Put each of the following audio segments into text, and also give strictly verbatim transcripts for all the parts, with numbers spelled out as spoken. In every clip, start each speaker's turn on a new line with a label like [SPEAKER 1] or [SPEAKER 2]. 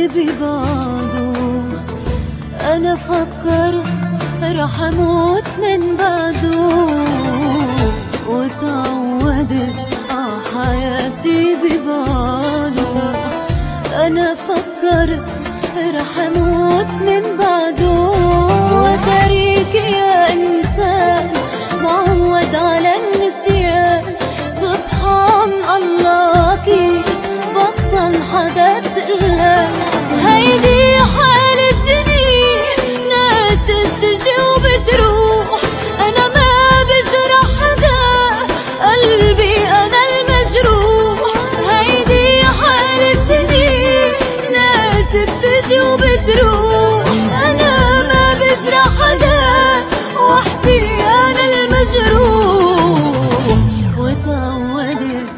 [SPEAKER 1] حياتي ببعده. أنا فكرت رح أموت من بعده، وتعودت ع حياتي ببعده. أنا فكرت رح أموت من بعده، وتريك يا إنسان معود على النسيان. سبحان الله كيف بطل حدا سألان. هيدي حال الدنيا، ناس بتجي وبتروح. أنا ما بجرح حدا، قلبي أنا المجروح. هيدي حال الدنيا، ناس بتجي وبتروح. أنا ما بجرح حدا، وحدي أنا المجروح. وتعودت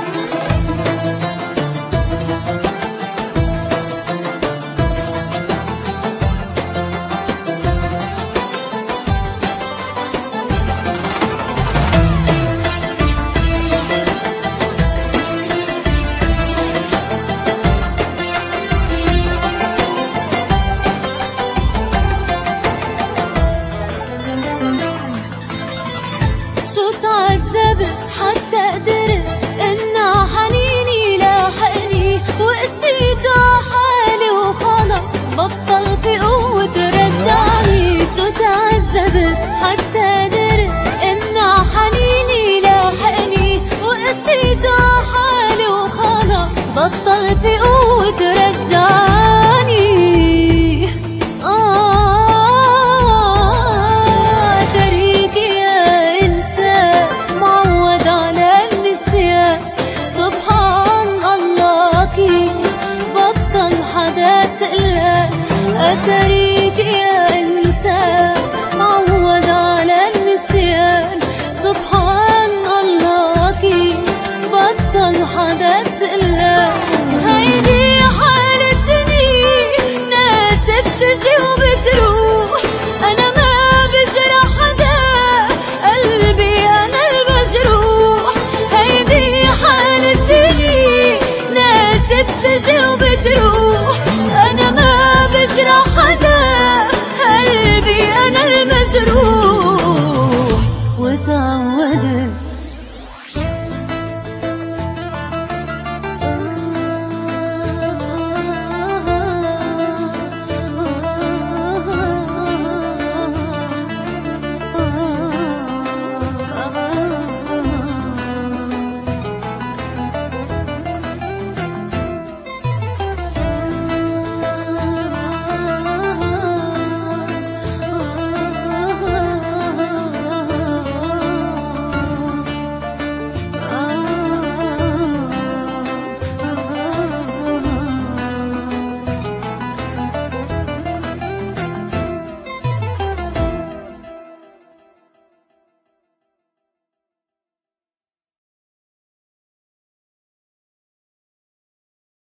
[SPEAKER 1] شو تعذبت حتى قدرت إن حنيني لاحقني، وقسيت حالي وخلص بطل في قوة ترجعني. شو تعذبت حتى